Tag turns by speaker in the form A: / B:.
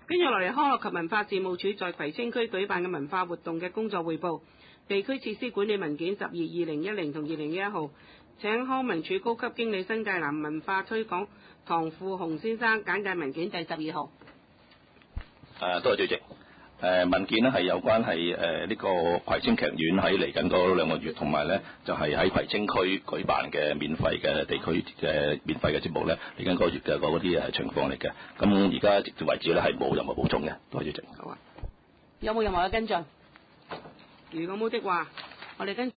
A: 跟住落嚟，康樂及文化事務署在葵青區舉辦嘅文化活動嘅工作匯報。地區設施管理文件12/2010同2011號，請康文署高級經理新界南文化推廣唐富雄先生簡介文件第12號。
B: 多謝主席。文件呢係有關係呢個葵青劇院喺嚟緊嗰2個月，同埋呢就係喺葵青區舉辦嘅免費嘅地區嘅免費嘅節目呢，嚟緊嗰個月嘅嗰啲情況嚟嘅。咁而家直至為止呢係冇任何補充嘅。多謝主席。
A: 好啊。有冇任何嘅跟進？如果冇的話，我哋跟